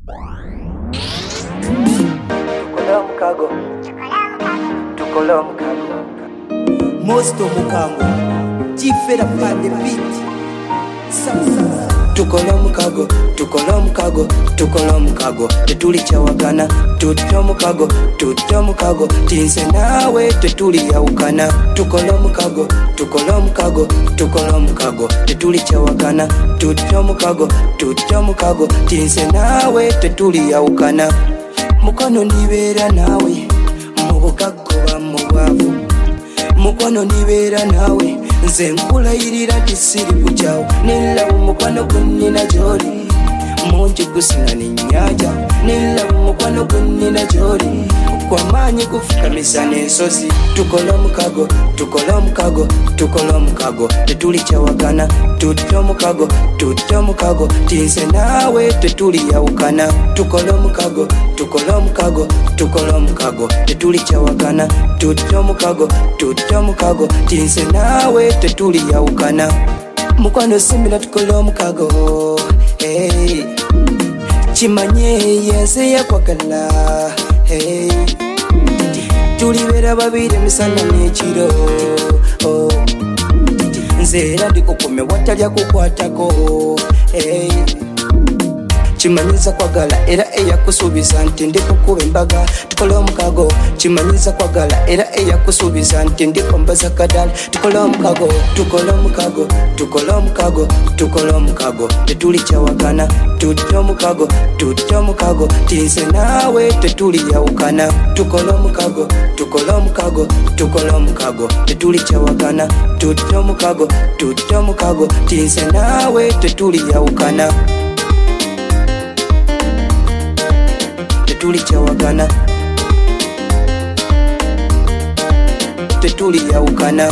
Tukola mukago Mosto mukango Jifera pande beat Tukola mukago Tetuli chawagana Tuto mukago Tinse nawe tetuli yaukana Tukola mukago Tetuli chawagana Tuto mukago Tinse nawe tetuli yaukana Mukono nibera nawe Mubukago mubwavu Mukono nibera nawe Nze nkulayirira tisiri kujawo Nilawo mukwano gunnina gy'oli Mungi gusinga n'ennyanja Nilawo mukwano gunnina gy'oli Kw'amaanyi gufukamisa n'ensozi Tukola mukago Tetuli kyawagana Tuto mukago Tinse naawe tetuli yawukana Tukola mukago Tetuli kyawagana Tuto mukago Tinse naawe tetuli yawukana Mukwano simila tukola mukago Hey Chimanye yense yakwagala Hey Tulibera babiri misana n'ekiro Nze era ndikukume watalya kukwatako Hey Chimanyiza kwagala era eyakusuubiza nti ndikukuba embaga Tukola mukago Chimanyiza kwagala era eyakusuubiza nti ndikombaza kadala Tukola mukago Tetuli kyawagana Tuto mukago Tinse naawe tetuli yawukana Tukola mukago Tetuli kyawagana Tuto mukago Tinse naawe tetuli yawukana Tetuli kyawagana Tetuli yawukana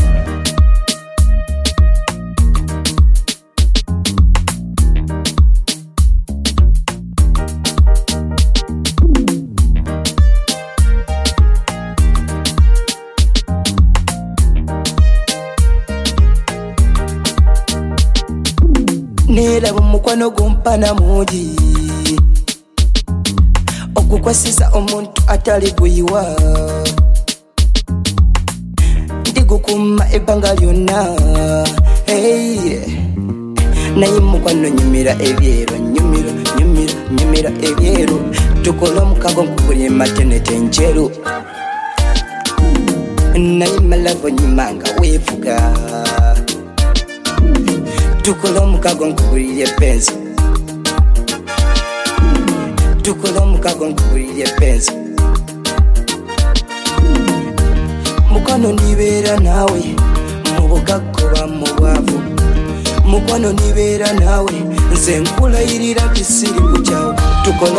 Neraba mukwano gumpana mungi Okukwasisa omuntu atali guyiwa Ndigukuma ebbanga lyonna Hey Naye mukwano nyumira ebyeru Nyumira ebyeru Tukola mukago nkugulye matenete njeru Naye malabo nyimanga weevuga Tukola mukago nkugulye penzi Tukola mukago nkugulye penzi Mukwano nibera nawe Mubukago mubwavu Mukwano nibera nawe Nze nkulayirira tisiri kujawo Tukola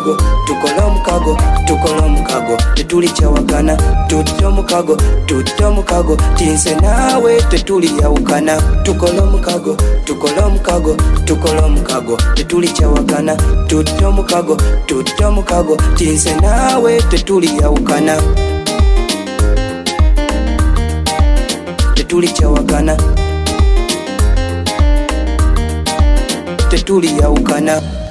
mukago Tetuli kyawagana Tuto mukago Tinse naawe tetuli yawukana Tukola mukago Tetuli kyawagana Tuto mukago Tinse naawe tetuli yawukana Tetuli kyawagana Tetuli yawukana